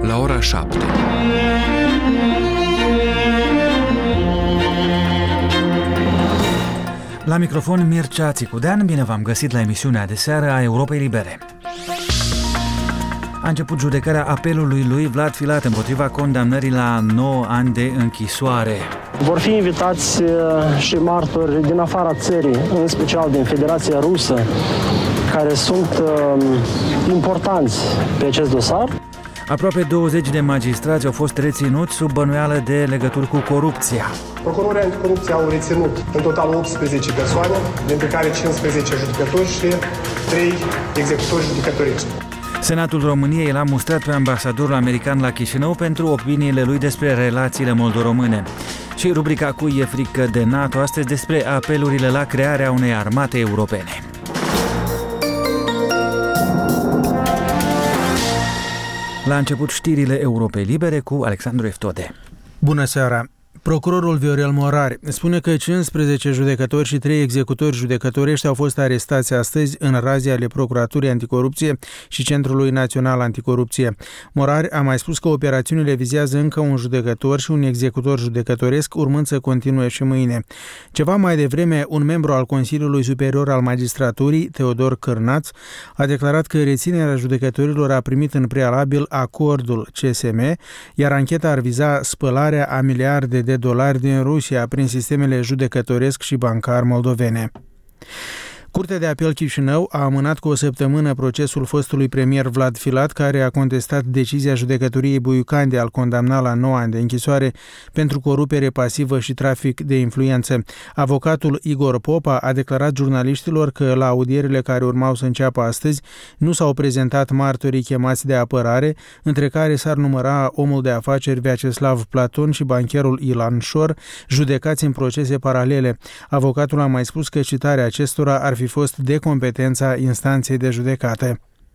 la ora 7. La microfon Mircea Țicudean, bine v-am găsit la emisiunea de seară a Europei Libere. A început judecarea apelului lui Vlad Filat împotriva condamnării la 9 ani de închisoare. Vor fi invitați și martori din afara țării, în special din Federația Rusă, care sunt importanți pe acest dosar. Aproape 20 de magistrați au fost reținuți sub bănuială de legături cu corupția. Procurorii anticorupție au reținut în total 18 persoane, dintre care 15 judecători și 3 executori judecătorici. Senatul României l-a mustrat pe ambasadorul american la Chișinău pentru opiniile lui despre relațiile moldo-române. Și rubrica Cui e frică de NATO, astăzi despre apelurile la crearea unei armate europene. La început știrile Europei Libere cu Alexandru Eftode. Bună seara! Procurorul Viorel Morari spune că 15 judecători și 3 executori judecătorești au fost arestați astăzi în razii ale Procuraturii Anticorupție și Centrului Național Anticorupție. Morari a mai spus că operațiunile vizează încă un judecător și un executor judecătoresc, urmând să continue și mâine. Ceva mai devreme, un membru al Consiliului Superior al Magistraturii, Teodor Cârnaț, a declarat că reținerea judecătorilor a primit în prealabil acordul CSM, iar ancheta ar viza spălarea a miliarde de dolari din Rusia prin sistemele judecătoresc și bancar moldovene. Curtea de apel Chișinău a amânat cu o săptămână procesul fostului premier Vlad Filat, care a contestat decizia judecătoriei Buiucan de a-l condamna la 9 ani de închisoare pentru corupere pasivă și trafic de influență. Avocatul Igor Popa a declarat jurnaliștilor că la audierile care urmau să înceapă astăzi nu s-au prezentat martorii chemați de apărare, între care s-ar număra omul de afaceri Vyacheslav Platon și bancherul Ilan Șor, judecați în procese paralele. Avocatul a mai spus că citarea acestora ar fi fost de competența instanței de judecată.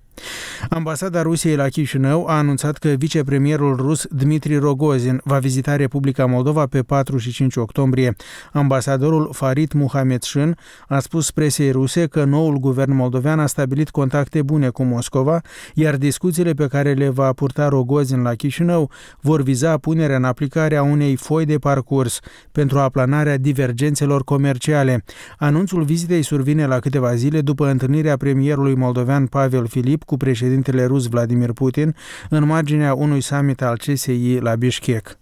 Ambasada Rusiei la Chișinău a anunțat că vicepremierul rus Dmitri Rogozin va vizita Republica Moldova pe 4 și 5 octombrie. Ambasadorul Farid Muhamedșin a spus presei ruse că noul guvern moldovean a stabilit contacte bune cu Moscova, iar discuțiile pe care le va purta Rogozin la Chișinău vor viza punerea în aplicare a unei foi de parcurs pentru aplanarea divergențelor comerciale. Anunțul vizitei survine la câteva zile după întâlnirea premierului moldovean Pavel Filip cu președintele rus Vladimir Putin în marginea unui summit al CSI la Bishkek.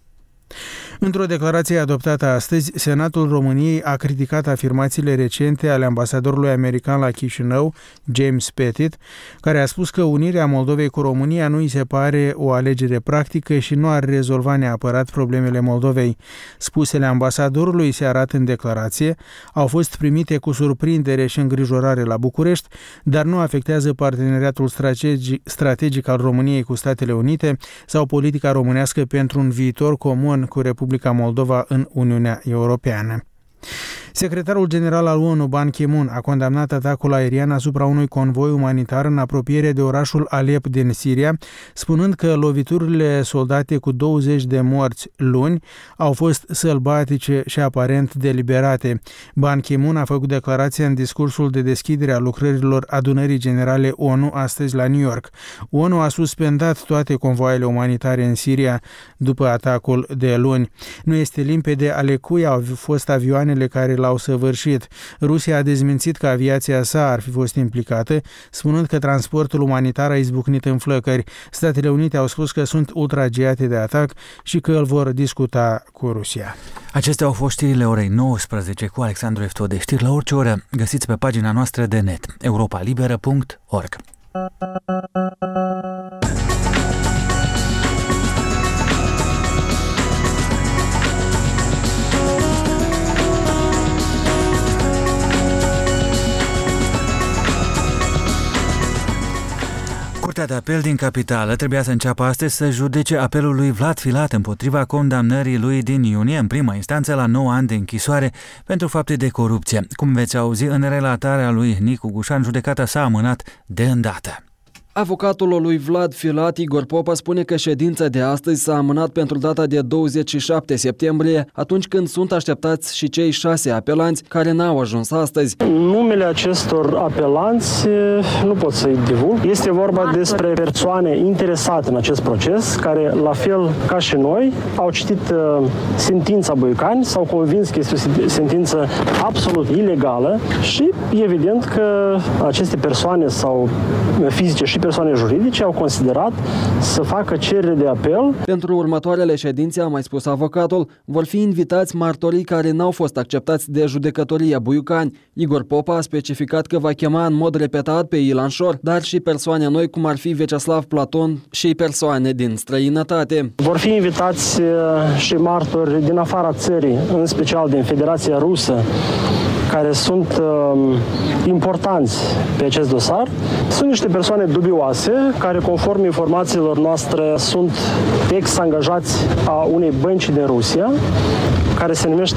Într-o declarație adoptată astăzi, Senatul României a criticat afirmațiile recente ale ambasadorului american la Chișinău, James Pettit, care a spus că unirea Moldovei cu România nu îi se pare o alegere practică și nu ar rezolva neapărat problemele Moldovei. Spusele ambasadorului, se arată în declarație, au fost primite cu surprindere și îngrijorare la București, dar nu afectează parteneriatul strategic al României cu Statele Unite sau politica românească pentru un viitor comun cu Republica Moldova în Uniunea Europeană. Secretarul general al ONU, Ban Ki-moon, a condamnat atacul aerian asupra unui convoi umanitar în apropiere de orașul Alep din Siria, spunând că loviturile soldate cu 20 de morți luni au fost sălbatice și aparent deliberate. Ban Ki-moon a făcut declarația în discursul de deschidere a lucrărilor Adunării Generale ONU astăzi la New York. ONU a suspendat toate convoaiele umanitare în Siria după atacul de luni. Nu este limpede ale cui au fost avioanele care l-au săvârșit. Rusia a dezmințit că aviația sa ar fi fost implicată, spunând că transportul umanitar a izbucnit în flăcări. Statele Unite au spus că sunt ultragiate de atac și că îl vor discuta cu Rusia. Acestea au fost știrile orei 19 cu Alexandru Eftode. Știri la orice oră găsiți pe pagina noastră de net, europalibera.org. Curtea de apel din capitală trebuia să înceapă astăzi să judece apelul lui Vlad Filat împotriva condamnării lui din iunie în prima instanță la 9 ani de închisoare pentru fapte de corupție. Cum veți auzi în relatarea lui Nicu Gușan, judecata s-a amânat de îndată. Avocatul lui Vlad Filat, Igor Popa, spune că ședința de astăzi s-a amânat pentru data de 27 septembrie, atunci când sunt așteptați și cei 6 apelanți care n-au ajuns astăzi. Numele acestor apelanți nu pot să-i divulg. Este vorba despre persoane interesate în acest proces, care, la fel ca și noi, au citit sentința Buiucani, s-au convins că este o sentință absolut ilegală și evident că aceste persoane sau fizice și persoane juridice au considerat să facă cerere de apel. Pentru următoarele ședințe, a mai spus avocatul, vor fi invitați martorii care n-au fost acceptați de judecătoria Buiucani. Igor Popa a specificat că va chema în mod repetat pe Ilan Șor, dar și persoane noi, cum ar fi Veceslav Platon și persoane din străinătate. Vor fi invitați și martori din afara țării, în special din Federația Rusă, care sunt importanți pe acest dosar. Sunt niște persoane dubioase, care, conform informațiilor noastre, sunt ex-angajați a unei bănci din Rusia, care se numește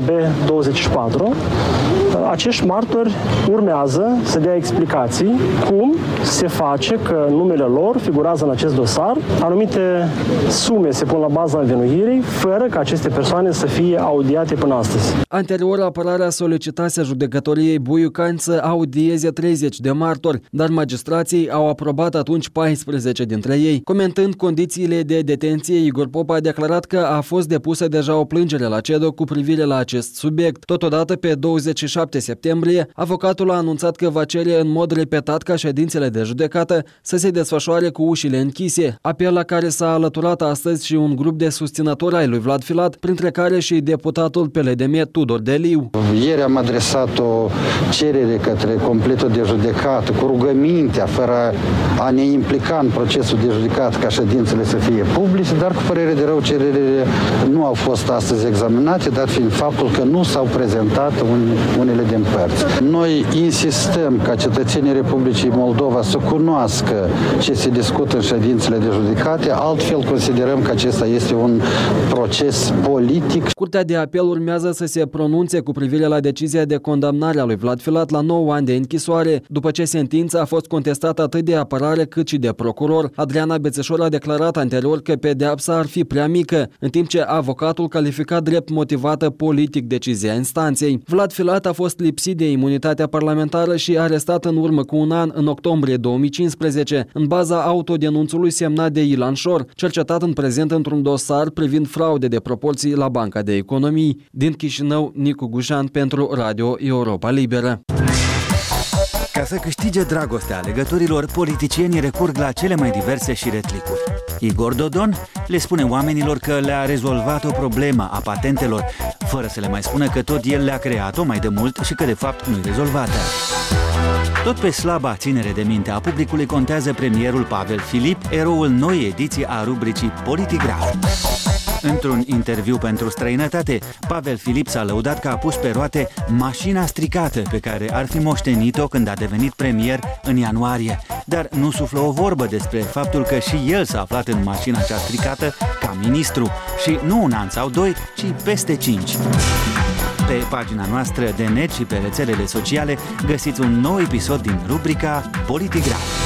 VTB24. Acești martori urmează să dea explicații cum se face că numele lor figurează în acest dosar. Anumite sume se pun la baza învinuirii, fără ca aceste persoane să fie audiate până astăzi. Anterior, apărarea solicitase judecătoriei Buiucani să audieze 30 de martori, dar magistrații au aprobat atunci 14 dintre ei. Comentând condițiile de detenție, Igor Popa a declarat că a fost depusă deja o plângere la CEDO cu privire la acest subiect. Totodată, pe 27 septembrie, avocatul a anunțat că va cere în mod repetat ca ședințele de judecată să se desfășoare cu ușile închise, apel la care s-a alăturat astăzi și un grup de susținători ai lui Vlad Filat, printre care și deputatul PLDM Tudor Deliu. Ieri am adresat o cerere către completul de judecată cu rugămintea, fără a ne implica în procesul de judecată ca ședințele să fie publice, dar cu părere de rău cererile nu au fost astăzi examinate, dat fiind faptul că nu s-au prezentat unele din părți. Noi insistăm ca cetățenii Republicii Moldova să cunoască ce se discută în ședințele de judecate, altfel considerăm că acesta este un proces politic. Curtea de apel urmează să se pronunțe cu privire la decizia de condamnare a lui Vlad Filat la 9 ani de închisoare, după ce sentința a fost contestată atât de apărare cât și de procuror. Adriana Bețeșor a declarat anterior că pedeapsa ar fi prea mică, în timp ce avocatul califica drept motivată politic decizia instanței. Vlad Filat a fost lipsit de imunitatea parlamentară și arestat în urmă cu un an, în octombrie 2015, în baza autodenunțului semnat de Ilan Șor, cercetat în prezent într-un dosar privind fraude de proporții la Banca de Economii. Din Chișinău, Nicu Gușan pentru Radio Europa Liberă. Ca să câștige dragostea alegătorilor, politicienii recurg la cele mai diverse și retlicuri. Igor Dodon le spune oamenilor că le-a rezolvat o problemă a patentelor, fără să le mai spună că tot el le-a creat-o mai de mult și că de fapt nu-i rezolvată. Tot pe slaba ținere de minte a publicului contează premierul Pavel Filip, eroul noii ediții a rubricii Politigraf. Într-un interviu pentru Străinătate, Pavel Filip s-a lăudat că a pus pe roate mașina stricată pe care ar fi moștenit-o când a devenit premier în ianuarie, dar nu suflă o vorbă despre faptul că și el s-a aflat în mașina cea stricată ca ministru și nu un an sau doi, ci peste 5. Pe pagina noastră de net și pe rețelele sociale găsiți un nou episod din rubrica Politigraf.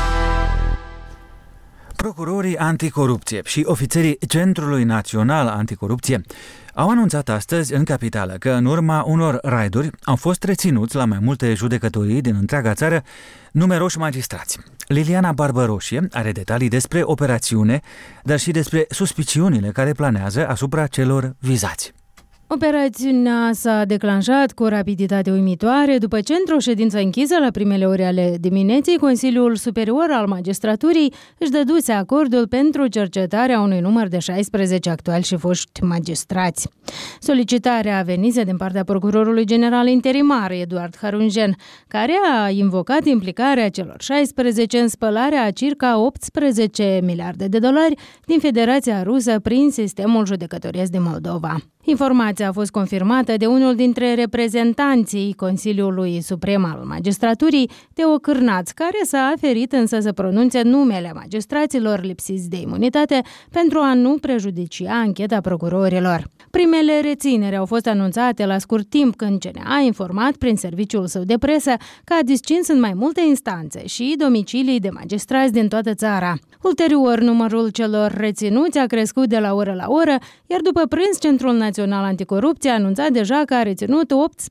Procurorii anticorupție și ofițerii Centrului Național Anticorupție au anunțat astăzi în capitală că în urma unor raiduri au fost reținuți la mai multe judecătorii din întreaga țară numeroși magistrați. Liliana Barbăroșie are detalii despre operațiune, dar și despre suspiciunile care planează asupra celor vizați. Operațiunea s-a declanșat cu o rapiditate uimitoare după ce, într-o ședință închisă la primele ore ale dimineții, Consiliul Superior al Magistraturii își dăduse acordul pentru cercetarea unui număr de 16 actuali și foști magistrați. Solicitarea venise din partea Procurorului General Interimar, Eduard Harunjen, care a invocat implicarea celor 16 în spălarea a circa 18 miliarde de dolari din Federația Rusă prin sistemul judecătoresc din Moldova. Informația a fost confirmată de unul dintre reprezentanții Consiliului Suprem al Magistraturii, Teo Cârnaț, care s-a aferit însă să pronunțe numele magistraților lipsiți de imunitate pentru a nu prejudicia ancheta procurorilor. Primele rețineri au fost anunțate la scurt timp când CNA a informat prin serviciul său de presă că a discins în mai multe instanțe și domicilii de magistrați din toată țara. Ulterior, numărul celor reținuți a crescut de la oră la oră, iar după prânz, Centrul Național Anticorupție a anunțat deja că a reținut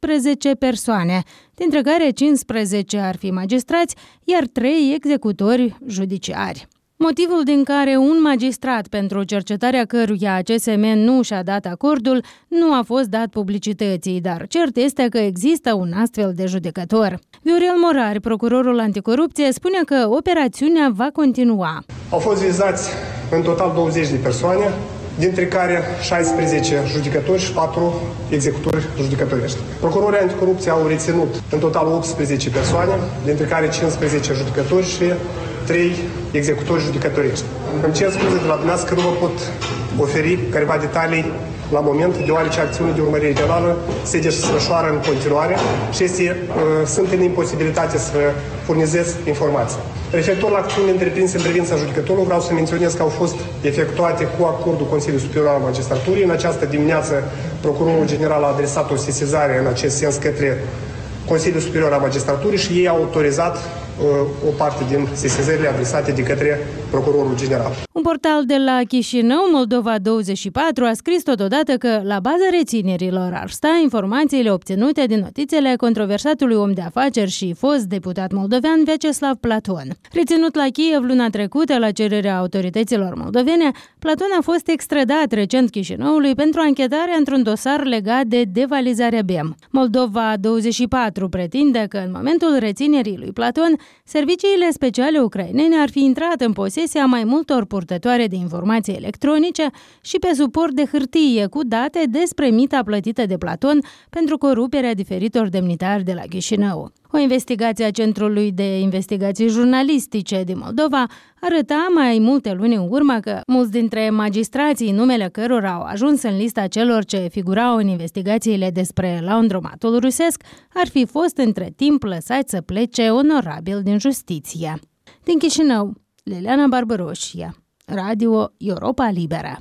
18 persoane, dintre care 15 ar fi magistrați, iar 3 executori judiciari. Motivul din care un magistrat pentru cercetarea căruia CSM nu și-a dat acordul nu a fost dat publicității, dar cert este că există un astfel de judecător. Viorel Morari, procurorul anticorupție, spune că operațiunea va continua. Au fost vizați în total 20 de persoane, dintre care 16 judecători și 4 executori judecătorești. Procurorii anticorupție au reținut în total 18 persoane, dintre care 15 judecători și 3 executori judecătorești. Îmi cer scuze de la dumneavoastră că nu vă pot oferi câteva detalii la moment, deoarece acțiunile de urmărire penală se desfășoară în continuare și sunt în imposibilitate să furnizez informații. Referitor la acțiunile întreprinse în privința judecătorului, vreau să menționez că au fost efectuate cu acordul Consiliului Superior al Magistraturii. În această dimineață, Procurorul General a adresat o sesizare în acest sens către Consiliul Superior al Magistraturii și ei au autorizat o parte din sesizările adresate de către Procurorul General. Un portal de la Chișinău, Moldova24, a scris totodată că la baza reținerilor ar sta informațiile obținute din notițele controversatului om de afaceri și fost deputat moldovean Vyacheslav Platon. Reținut la Kiev luna trecută la cererea autorităților moldovene, Platon a fost extradat recent Chișinăului pentru anchetarea într-un dosar legat de devalizarea BEM. Moldova24 pretinde că în momentul reținerii lui Platon, serviciile speciale ucrainene ar fi intrat în posesia mai multor purtătoare de informații electronice și pe suport de hârtie cu date despre mita plătită de Platon pentru coruperea diferitor demnitari de la Chișinău. O investigație a Centrului de Investigații Jurnalistice din Moldova arăta mai multe luni în urmă că mulți dintre magistrații, numele cărora au ajuns în lista celor ce figurau în investigațiile despre laundromatul rusesc, ar fi fost între timp lăsați să plece onorabil din justiție. Din Chișinău, Liliana Barbăroșia, Radio Europa Liberă.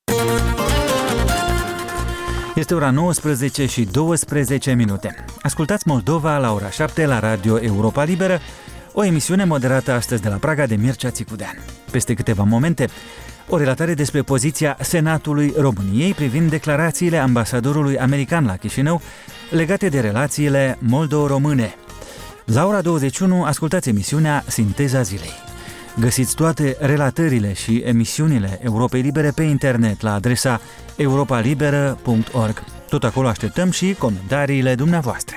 Este ora 19 și 12 minute. Ascultați Moldova la ora 7 la Radio Europa Liberă, o emisiune moderată astăzi de la Praga de Mircea Țicudean. Peste câteva momente, o relatare despre poziția Senatului României privind declarațiile ambasadorului american la Chișinău legate de relațiile moldo-române. La ora 21 ascultați emisiunea Sinteza Zilei. Găsiți toate relatările și emisiunile Europei Libere pe internet la adresa europalibera.org. Tot acolo așteptăm și comentariile dumneavoastră.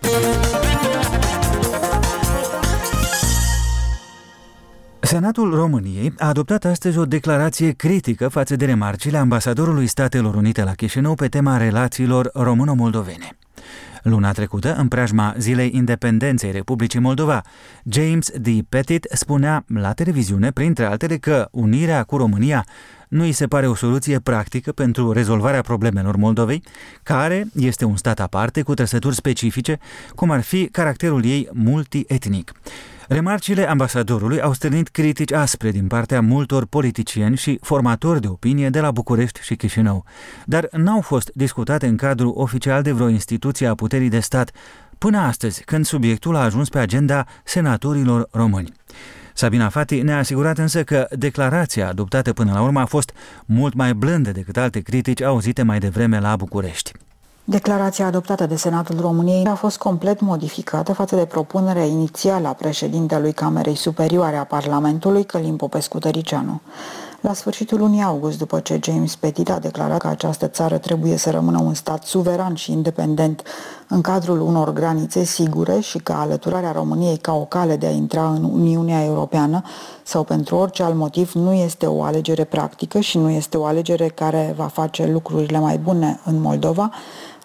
Senatul României a adoptat astăzi o declarație critică față de remarcile ambasadorului Statelor Unite la Chișinău pe tema relațiilor româno-moldovene. Luna trecută, în preajma Zilei Independenței Republicii Moldova, James D. Pettit spunea la televiziune, printre altele, că unirea cu România nu îi se pare o soluție practică pentru rezolvarea problemelor Moldovei, care este un stat aparte cu trăsături specifice, cum ar fi caracterul ei multietnic. Remarcile ambasadorului au stârnit critici aspre din partea multor politicieni și formatori de opinie de la București și Chișinău, dar n-au fost discutate în cadrul oficial de vreo instituție a puterii de stat până astăzi, când subiectul a ajuns pe agenda senatorilor români. Sabina Fati ne-a asigurat însă că declarația adoptată până la urmă a fost mult mai blândă decât alte critici auzite mai devreme la București. Declarația adoptată de Senatul României a fost complet modificată față de propunerea inițială a președintelui Camerei Superioare a Parlamentului, Călin Popescu-Tăricianu. La sfârșitul lunii august, după ce James Pettit a declarat că această țară trebuie să rămână un stat suveran și independent în cadrul unor granițe sigure și că alăturarea României ca o cale de a intra în Uniunea Europeană sau pentru orice alt motiv nu este o alegere practică și nu este o alegere care va face lucrurile mai bune în Moldova,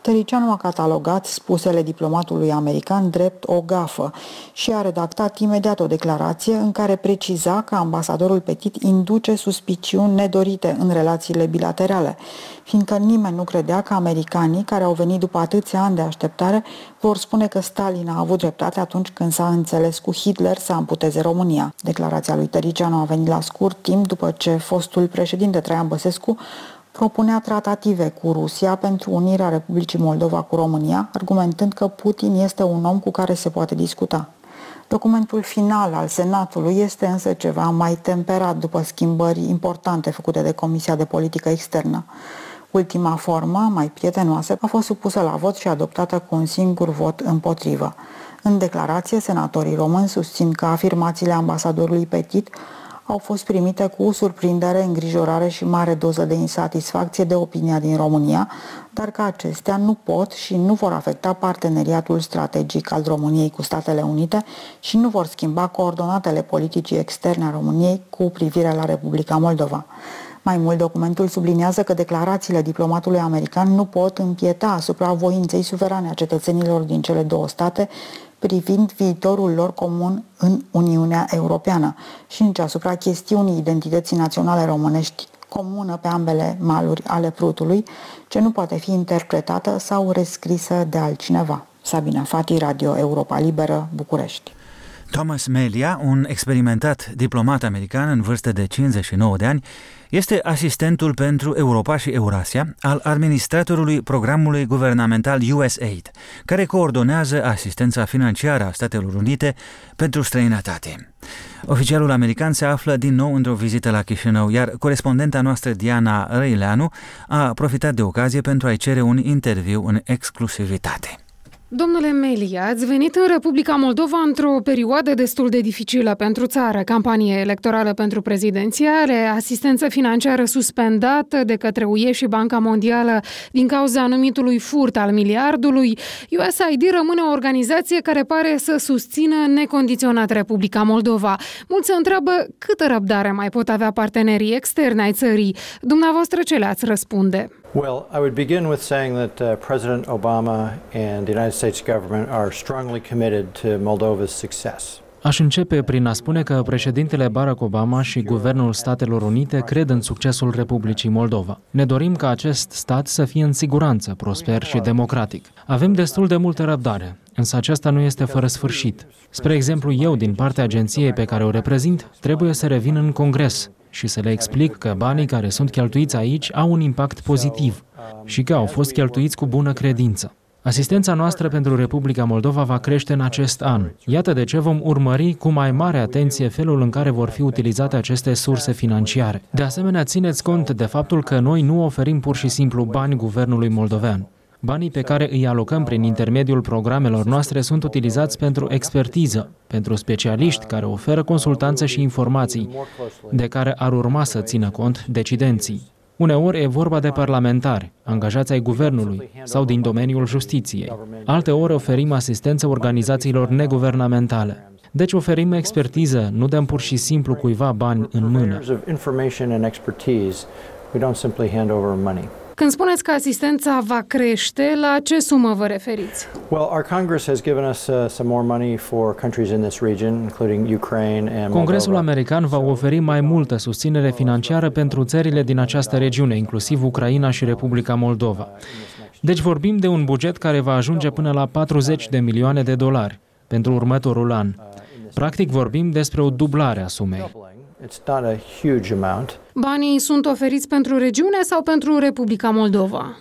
Tăricianu a catalogat spusele diplomatului american drept o gafă și a redactat imediat o declarație în care preciza că ambasadorul Petit induce suspiciuni nedorite în relațiile bilaterale, fiindcă nimeni nu credea că americanii, care au venit după atâția ani de așteptare, vor spune că Stalin a avut dreptate atunci când s-a înțeles cu Hitler să amputeze România. Declarația lui Tăricianu a venit la scurt timp după ce fostul președinte Traian Băsescu propunea tratative cu Rusia pentru unirea Republicii Moldova cu România, argumentând că Putin este un om cu care se poate discuta. Documentul final al Senatului este însă ceva mai temperat după schimbări importante făcute de Comisia de Politică Externă. Ultima formă, mai prietenoasă, a fost supusă la vot și adoptată cu un singur vot împotrivă. În declarație, senatorii români susțin că afirmațiile ambasadorului Petit au fost primite cu surprindere, îngrijorare și mare doză de insatisfacție de opinia din România, dar că acestea nu pot și nu vor afecta parteneriatul strategic al României cu Statele Unite și nu vor schimba coordonatele politicii externe a României cu privire la Republica Moldova. Mai mult, documentul subliniază că declarațiile diplomatului american nu pot împieta asupra voinței suverane a cetățenilor din cele două state privind viitorul lor comun în Uniunea Europeană și nici asupra chestiunii identității naționale românești comună pe ambele maluri ale Prutului, ce nu poate fi interpretată sau rescrisă de altcineva. Sabina Fati, Radio Europa Liberă, București. Thomas Melia, un experimentat diplomat american în vârstă de 59 de ani, este asistentul pentru Europa și Eurasia al administratorului programului guvernamental USAID, care coordonează asistența financiară a Statelor Unite pentru străinătate. Oficialul american se află din nou într-o vizită la Chișinău, iar corespondenta noastră Diana Răileanu a profitat de ocazie pentru a-i cere un interviu în exclusivitate. Domnule Melia, ați venit în Republica Moldova într-o perioadă destul de dificilă pentru țară, campanie electorală pentru prezidențiale, asistență financiară suspendată de către UE și Banca Mondială din cauza anumitului furt al miliardului. USAID rămâne o organizație care pare să susțină necondiționat Republica Moldova. Mulți se întreabă câtă răbdare mai pot avea partenerii externi ai țării. Dumneavoastră ce le-ați răspunde? Well, I would begin with saying that President Obama and the United States government are strongly committed to Moldova's success. Aș începe prin a spune că președintele Barack Obama și Guvernul Statelor Unite cred în succesul Republicii Moldova. Ne dorim ca acest stat să fie în siguranță, prosper și democratic. Avem destul de multă răbdare, însă aceasta nu este fără sfârșit. Spre exemplu, eu, din partea agenției pe care o reprezint, trebuie să revin în Congres și să le explic că banii care sunt cheltuiți aici au un impact pozitiv și că au fost cheltuiți cu bună credință. Asistența noastră pentru Republica Moldova va crește în acest an. Iată de ce vom urmări cu mai mare atenție felul în care vor fi utilizate aceste surse financiare. De asemenea, țineți cont de faptul că noi nu oferim pur și simplu bani guvernului moldovean. Banii pe care îi alocăm prin intermediul programelor noastre sunt utilizați pentru expertiză, pentru specialiști care oferă consultanță și informații, de care ar urma să țină cont decidenții. Uneori e vorba de parlamentari, angajați ai guvernului sau din domeniul justiției. Alteori oferim asistență organizațiilor neguvernamentale. Deci oferim expertiză, nu dăm pur și simplu cuiva bani în mână. Când spuneți că asistența va crește, la ce sumă vă referiți? Congresul american va oferi mai multă susținere financiară pentru țările din această regiune, inclusiv Ucraina și Republica Moldova. Deci vorbim de un buget care va ajunge până la $40 de milioane pentru următorul an. Practic vorbim despre o dublare a sumei. Banii sunt oferiți pentru regiune sau pentru Republica Moldova?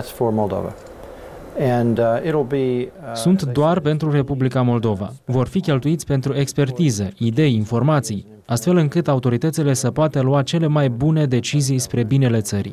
Sunt doar pentru Republica Moldova. Vor fi cheltuiți pentru expertiză, idei, informații, astfel încât autoritățile să poată lua cele mai bune decizii spre binele țării.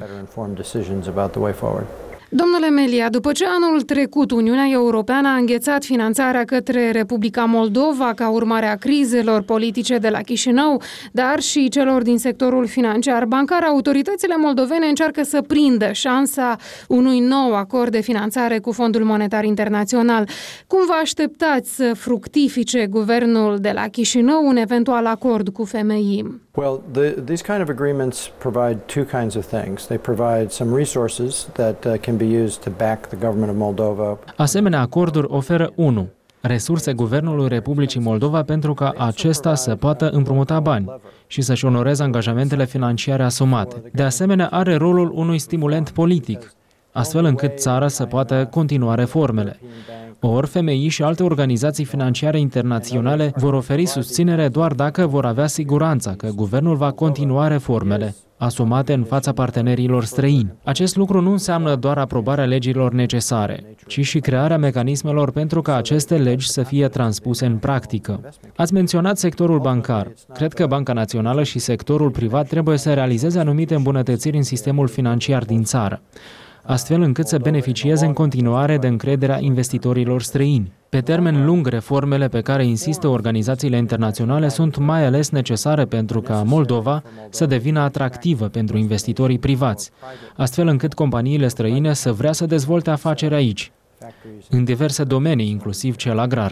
Domnule Melia, după ce anul trecut Uniunea Europeană a înghețat finanțarea către Republica Moldova ca urmare a crizelor politice de la Chișinău, dar și celor din sectorul financiar bancar, autoritățile moldovene încearcă să prindă șansa unui nou acord de finanțare cu Fondul Monetar Internațional. Cum vă așteptați să fructifice guvernul de la Chișinău un eventual acord cu FMI? Well, these kind of agreements provide two kinds of things. They provide some resources that can be used to back the government of Moldova. Asemenea acorduri oferă 1. Resurse Guvernului Republicii Moldova pentru ca acesta să poată împrumuta bani și să-și onoreze angajamentele financiare asumate. De asemenea, are rolul unui stimulent politic, astfel încât țara să poată continua reformele. Ori FMI și alte organizații financiare internaționale vor oferi susținere doar dacă vor avea siguranța că guvernul va continua reformele asumate în fața partenerilor străini. Acest lucru nu înseamnă doar aprobarea legilor necesare, ci și crearea mecanismelor pentru ca aceste legi să fie transpuse în practică. Ați menționat sectorul bancar. Cred că Banca Națională și sectorul privat trebuie să realizeze anumite îmbunătățiri în sistemul financiar din țară, astfel încât să beneficieze în continuare de încrederea investitorilor străini. Pe termen lung, reformele pe care insistă organizațiile internaționale sunt mai ales necesare pentru ca Moldova să devină atractivă pentru investitorii privați, astfel încât companiile străine să vrea să dezvolte afaceri aici, în diverse domenii, inclusiv cel agrar.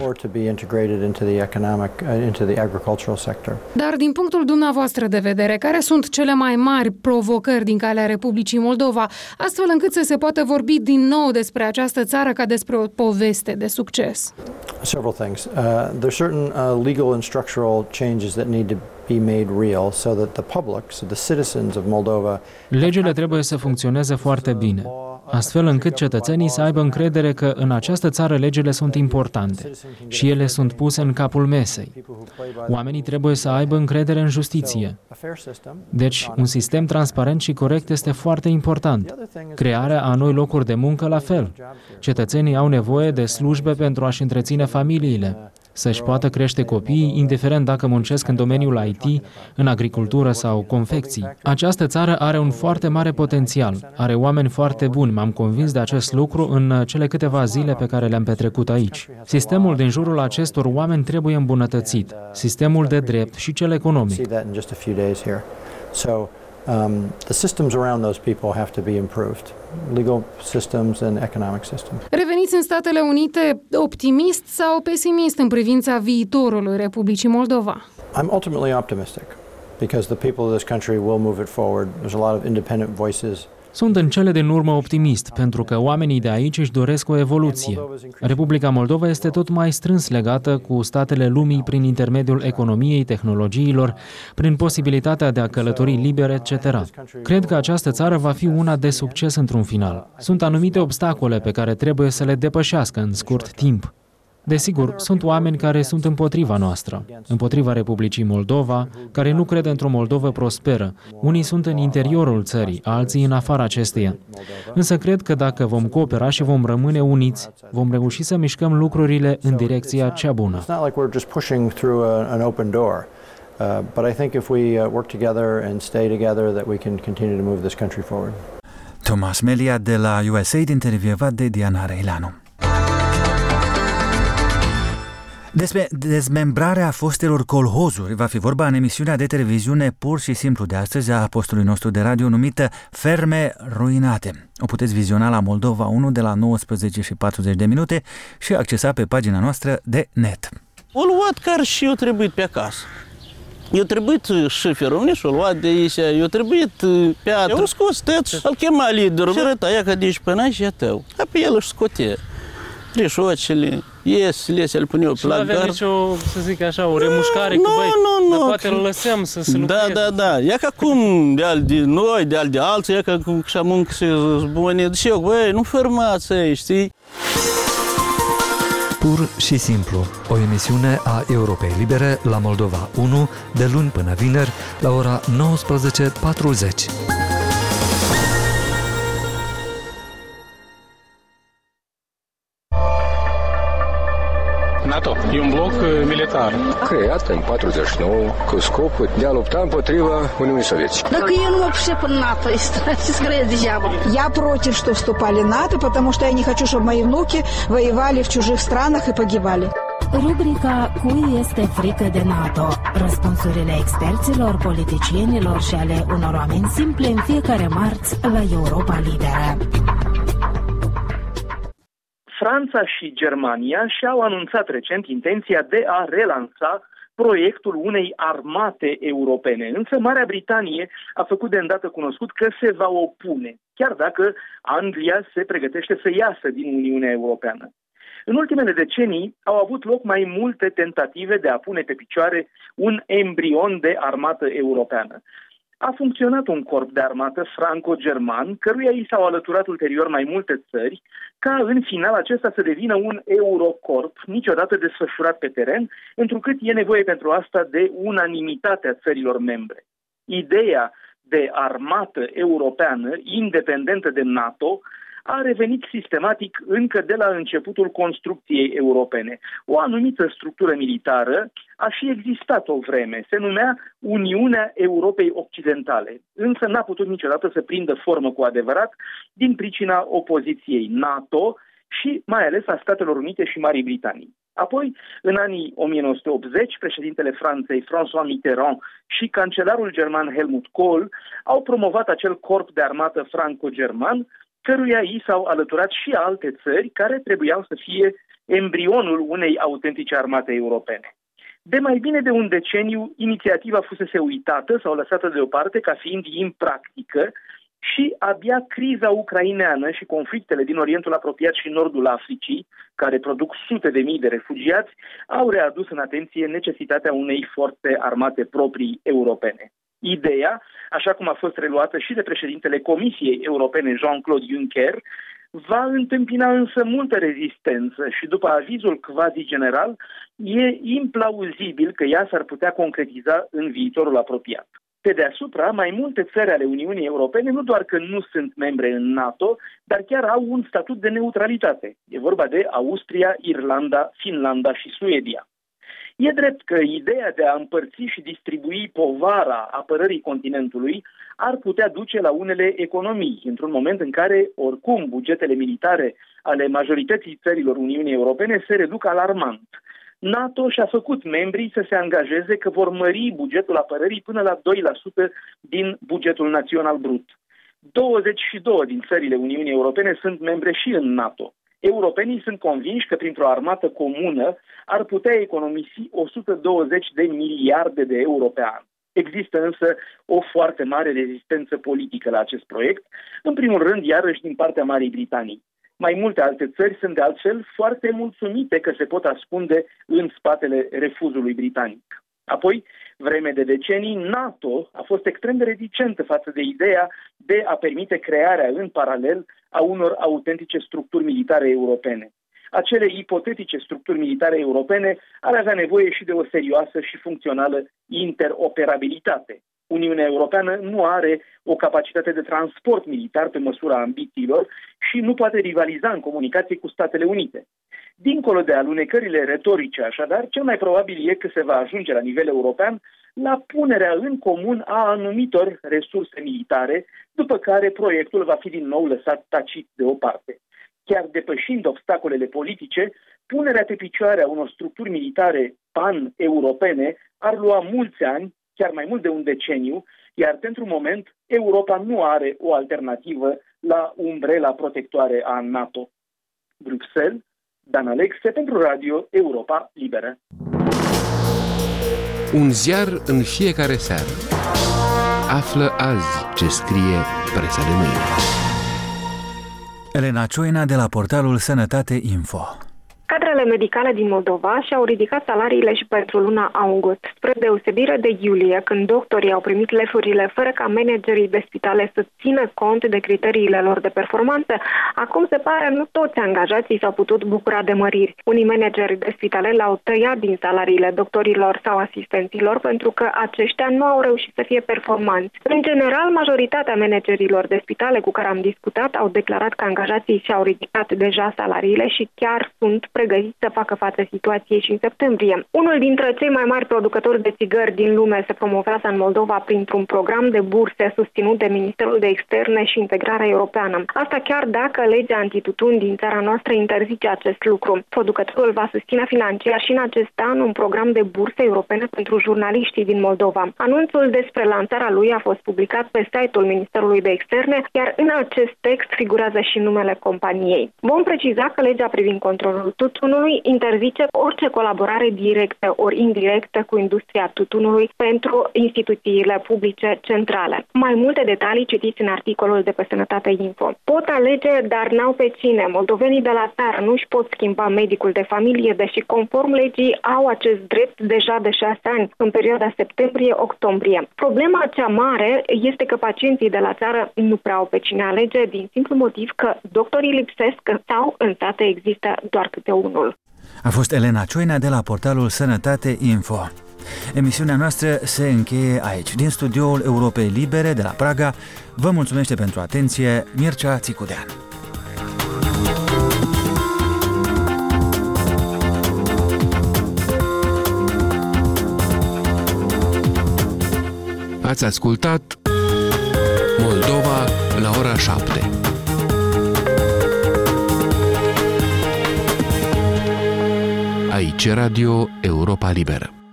Dar din punctul dumneavoastră de vedere, care sunt cele mai mari provocări din calea Republicii Moldova, astfel încât să se poată vorbi din nou despre această țară ca despre o poveste de succes? Several things. There are certain legal and structural changes that need to be made real so that the public, so the citizens of Moldova. Legile trebuie să funcționeze foarte bine, astfel încât cetățenii să aibă încredere că în această țară legile sunt importante și ele sunt puse în capul mesei. Oamenii trebuie să aibă încredere în justiție. Deci, un sistem transparent și corect este foarte important. Crearea a noi locuri de muncă la fel. Cetățenii au nevoie de slujbe pentru a-și întreține familiile, să-și poată crește copiii, indiferent dacă muncesc în domeniul IT, în agricultură sau confecții. Această țară are un foarte mare potențial, are oameni foarte buni, m-am convins de acest lucru în cele câteva zile pe care le-am petrecut aici. Sistemul din jurul acestor oameni trebuie îmbunătățit, sistemul de drept și cel economic. The systems around those people have to be improved. Legal systems and economic systems. Reveniți în Statele Unite optimist sau pesimist în privința viitorului Republicii Moldova? I'm ultimately optimistic because the people of this country will move it forward. There's a lot of independent voices. Sunt în cele din urmă optimist, pentru că oamenii de aici își doresc o evoluție. Republica Moldova este tot mai strâns legată cu statele lumii prin intermediul economiei, tehnologiilor, prin posibilitatea de a călători liber, etc. Cred că această țară va fi una de succes într-un final. Sunt anumite obstacole pe care trebuie să le depășească în scurt timp. Desigur, sunt oameni care sunt împotriva noastră, împotriva Republicii Moldova, care nu cred într-o Moldovă prosperă. Unii sunt în interiorul țării, alții în afara acesteia. Însă cred că dacă vom coopera și vom rămâne uniți, vom reuși să mișcăm lucrurile în direcția cea bună. But I think if we work together and stay together, that we can continue to move this country forward. Thomas Melia de la USAID, intervievat de Diana Reileanu. Despre dezmembrarea fostelor colhozuri va fi vorba în emisiunea de televiziune Pur și Simplu de astăzi a postului nostru de radio numită Ferme Ruinate. O puteți viziona la Moldova 1 de la 19:40 și accesa pe pagina noastră de net. O luat care și eu trebuit pe acasă. Eu trebuit șoferul și-o luat de aici, eu trebuit Piatra. Eu scos tăți, îl chema liderul și arăta, ia că de aici până aici e tău. Apoi el își scotea reșoacele, iesele, îl puneau pe la gard. Nu avea nicio, să zic așa, o remușcare, că băi, dar poate îl lăsăm să se lucreze. Da. Ia că acum, de-al de noi, de-al de alții, ia că acum și-a muncă se zbune. Deci eu, băi, nu fermați aici, știi? Pur și Simplu, o emisiune a Europei Libere la Moldova 1, de luni până vineri, la ora 19:40. NATO e un bloc militar creat în 49 cu scopul de a lupta împotriva Uniunii Sovietice. Так я не вообще по НАТО, скорее degeaba. Я против, что вступали в НАТО, потому что я не хочу, чтобы мои внуки воевали в чужих странах и погибали. Rubrica Cui este frică de NATO? Răspunsurile experților, politicienilor și ale unor oameni simple în fiecare marți la Europa Liberă. Franța și Germania și-au anunțat recent intenția de a relansa proiectul unei armate europene. Însă Marea Britanie a făcut de îndată cunoscut că se va opune, chiar dacă Anglia se pregătește să iasă din Uniunea Europeană. În ultimele decenii au avut loc mai multe tentative de a pune pe picioare un embrion de armată europeană. A funcționat un corp de armată franco-german, căruia i s-au alăturat ulterior mai multe țări, ca în final acesta să devină un eurocorp, niciodată desfășurat pe teren, întrucât e nevoie pentru asta de unanimitatea țărilor membre. Ideea de armată europeană, independentă de NATO, a revenit sistematic încă de la începutul construcției europene. O anumită structură militară a și existat o vreme, se numea Uniunea Europei Occidentale, însă n-a putut niciodată să prindă formă cu adevărat din pricina opoziției NATO și mai ales a Statelor Unite și Marii Britanii. Apoi, în anii 1980, președintele Franței François Mitterrand și cancelarul german Helmut Kohl au promovat acel corp de armată franco-german, căruia i s-au alăturat și alte țări care trebuiau să fie embrionul unei autentice armate europene. De mai bine de un deceniu, inițiativa fusese uitată sau lăsată deoparte ca fiind impractică și abia criza ucraineană și conflictele din Orientul Apropiat și Nordul Africii, care produc sute de mii de refugiați, au readus în atenție necesitatea unei forțe armate proprii europene. Ideea, așa cum a fost reluată și de președintele Comisiei Europene Jean-Claude Juncker, va întâmpina însă multă rezistență și după avizul quasi-general e implauzibil că ea s-ar putea concretiza în viitorul apropiat. Pe deasupra, mai multe țări ale Uniunii Europene nu doar că nu sunt membre în NATO, dar chiar au un statut de neutralitate. E vorba de Austria, Irlanda, Finlanda și Suedia. E drept că ideea de a împărți și distribui povara apărării continentului ar putea duce la unele economii, într-un moment în care, oricum, bugetele militare ale majorității țărilor Uniunii Europene se reduc alarmant. NATO și-a făcut membrii să se angajeze că vor mări bugetul apărării până la 2% din bugetul național brut. 22 din țările Uniunii Europene sunt membre și în NATO. Europenii sunt convinși că printr-o armată comună ar putea economisi 120 de miliarde de euro pe an. Există însă o foarte mare rezistență politică la acest proiect, în primul rând iarăși din partea Marii Britanii. Mai multe alte țări sunt de altfel foarte mulțumite că se pot ascunde în spatele refuzului britanic. Apoi, vreme de decenii, NATO a fost extrem de reticentă față de ideea de a permite crearea în paralel a unor autentice structuri militare europene. Acele ipotetice structuri militare europene ar avea nevoie și de o serioasă și funcțională interoperabilitate. Uniunea Europeană nu are o capacitate de transport militar pe măsura ambițiilor și nu poate rivaliza în comunicație cu Statele Unite. Dincolo de alunecările retorice, așadar, cel mai probabil e că se va ajunge la nivel european la punerea în comun a anumitor resurse militare, după care proiectul va fi din nou lăsat tacit deoparte. Chiar depășind obstacolele politice, punerea pe picioare a unor structuri militare pan-europene ar lua mulți ani, chiar mai mult de un deceniu, iar pentru moment Europa nu are o alternativă la umbrela protectoare a NATO. Bruxelles, Dan Alexe pentru Radio Europa Liberă. Un ziar în fiecare seară. Află azi ce scrie presa de mâine. Elena Cioina de la portalul Sănătate Info. Cadrele medicale din Moldova și-au ridicat salariile și pentru luna august, spre deosebire de iulie, când doctorii au primit lefurile fără ca managerii de spitale să țină cont de criteriile lor de performanță. Acum se pare nu toți angajații s-au putut bucura de măriri. Unii manageri de spitale l-au tăiat din salariile doctorilor sau asistenților pentru că aceștia nu au reușit să fie performanți. În general, majoritatea managerilor de spitale cu care am discutat au declarat că angajații și-au ridicat deja salariile și chiar sunt pregătiți să facă față situației și în septembrie. Unul dintre cei mai mari producători de țigări din lume se promovează în Moldova printr-un program de burse susținut de Ministerul de Externe și Integrarea Europeană. Asta chiar dacă legea antitutun din țara noastră interzice acest lucru. Producătorul va susține financiar și în acest an un program de burse europene pentru jurnaliștii din Moldova. Anunțul despre lansarea lui a fost publicat pe site-ul Ministerului de Externe, iar în acest text figurează și numele companiei. Vom preciza că legea privind controlul tutunului tutunului interzice orice colaborare directă ori indirectă cu industria tutunului pentru instituțiile publice centrale. Mai multe detalii citiți în articolul de pe Sănătate Info. Pot alege, dar n-au pe cine. Moldovenii de la țară nu își pot schimba medicul de familie, deși conform legii au acest drept deja de 6 ani, în perioada septembrie-octombrie. Problema cea mare este că pacienții de la țară nu prea au pe cine alege, din simplu motiv că doctorii lipsesc sau în state există doar câte unul. A fost Elena Cioina de la portalul Sănătate Info. Emisiunea noastră se încheie aici. Din studioul Europei Libere de la Praga, vă mulțumește pentru atenție Mircea Țicudean. Ați ascultat Moldova la ora 7. Aici Radio Europa Liberă.